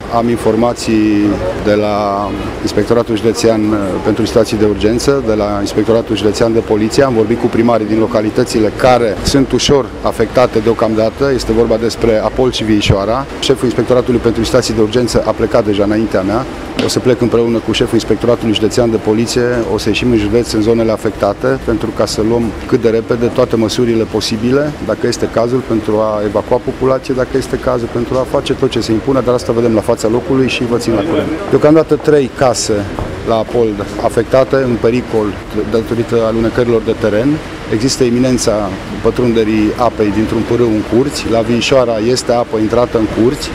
am informații de la Inspectoratul Județean pentru Situații de Urgență, de la Inspectoratul Județean de Poliție. Am vorbit cu primarii din localitățile care sunt ușor afectate deocamdată. Este vorba despre Apol și Viișoara. Șeful Inspectoratului pentru Situații de Urgență a plecat deja înaintea mea. O să plec împreună cu șeful Inspectoratului Județean de Poliție, o să ieșim în județ, în zonele afectate, pentru ca să luăm cât de repede toate măsurile posibile, dacă este cazul, pentru a evacua populație, dacă este cazul, pentru a face tot ce se impune, dar asta vedem la fața locului și vă țin la curent. Deocamdată 3 case la Apol afectate, în pericol datorită alunecărilor de teren. Există iminența pătrunderii apei dintr-un pârâu în curți. La Viișoara este apă intrată în curți.